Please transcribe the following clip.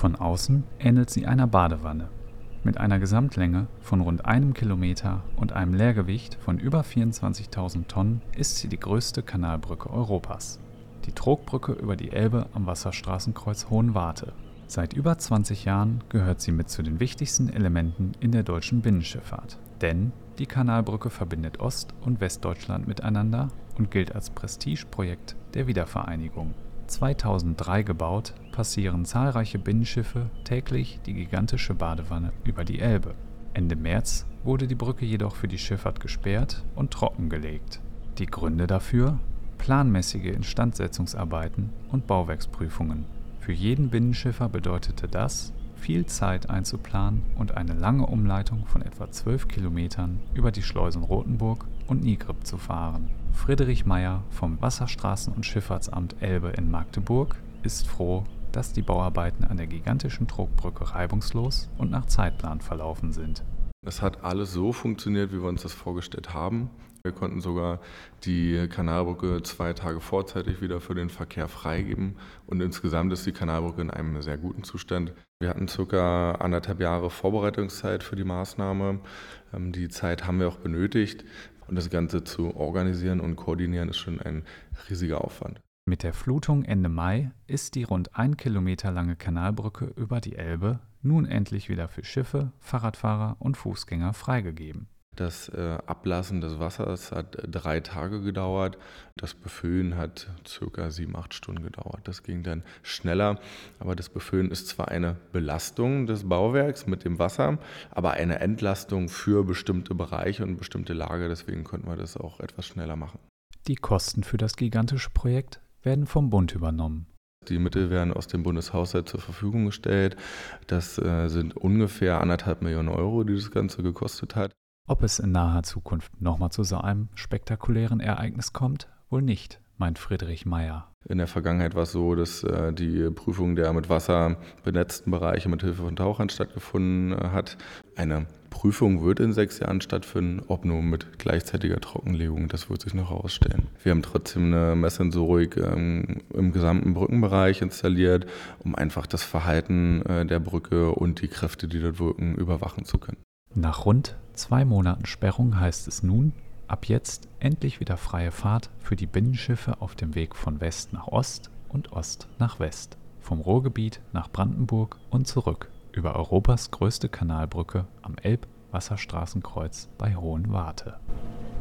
Von außen ähnelt sie einer Badewanne. Mit einer Gesamtlänge von rund 1 Kilometer und einem Leergewicht von über 24.000 Tonnen ist sie die größte Kanalbrücke Europas. Die Trogbrücke über die Elbe am Wasserstraßenkreuz Hohenwarte. Seit über 20 Jahren gehört sie mit zu den wichtigsten Elementen in der deutschen Binnenschifffahrt. Denn die Kanalbrücke verbindet Ost- und Westdeutschland miteinander und gilt als Prestigeprojekt der Wiedervereinigung. 2003 gebaut, passieren zahlreiche Binnenschiffe täglich die gigantische Badewanne über die Elbe. Ende März wurde die Brücke jedoch für die Schifffahrt gesperrt und trockengelegt. Die Gründe dafür? Planmäßige Instandsetzungsarbeiten und Bauwerksprüfungen. Für jeden Binnenschiffer bedeutete das, viel Zeit einzuplanen und eine lange Umleitung von etwa 12 Kilometern über die Schleusen Rothenburg und Nigrib zu fahren. Friedrich Meyer vom Wasserstraßen- und Schifffahrtsamt Elbe in Magdeburg ist froh, dass die Bauarbeiten an der gigantischen Trogbrücke reibungslos und nach Zeitplan verlaufen sind. Es hat alles so funktioniert, wie wir uns das vorgestellt haben. Wir konnten sogar die Kanalbrücke 2 Tage vorzeitig wieder für den Verkehr freigeben und insgesamt ist die Kanalbrücke in einem sehr guten Zustand. Wir hatten ca. 1,5 Jahre Vorbereitungszeit für die Maßnahme. Die Zeit haben wir auch benötigt und das Ganze zu organisieren und koordinieren ist schon ein riesiger Aufwand. Mit der Flutung Ende Mai ist die rund 1 Kilometer lange Kanalbrücke über die Elbe nun endlich wieder für Schiffe, Fahrradfahrer und Fußgänger freigegeben. Das Ablassen des Wassers hat 3 Tage gedauert. Das Befüllen hat ca. 7-8 Stunden gedauert. Das ging dann schneller, aber das Befüllen ist zwar eine Belastung des Bauwerks mit dem Wasser, aber eine Entlastung für bestimmte Bereiche und bestimmte Lager. Deswegen konnten wir das auch etwas schneller machen. Die Kosten für das gigantische Projekt werden vom Bund übernommen. Die Mittel werden aus dem Bundeshaushalt zur Verfügung gestellt. Das sind ungefähr 1,5 Millionen Euro, die das Ganze gekostet hat. Ob es in naher Zukunft nochmal zu so einem spektakulären Ereignis kommt, wohl nicht, meint Friedrich Meyer. In der Vergangenheit war es so, dass die Prüfung der mit Wasser benetzten Bereiche mit Hilfe von Tauchern stattgefunden hat. Eine Prüfung wird in 6 Jahren stattfinden, ob nur mit gleichzeitiger Trockenlegung, das wird sich noch herausstellen. Wir haben trotzdem eine Messsensorik im gesamten Brückenbereich installiert, um einfach das Verhalten der Brücke und die Kräfte, die dort wirken, überwachen zu können. Nach rund 2 Monaten Sperrung heißt es nun, ab jetzt endlich wieder freie Fahrt für die Binnenschiffe auf dem Weg von West nach Ost und Ost nach West, vom Ruhrgebiet nach Brandenburg und zurück über Europas größte Kanalbrücke am Elb-Wasserstraßenkreuz bei Hohenwarte.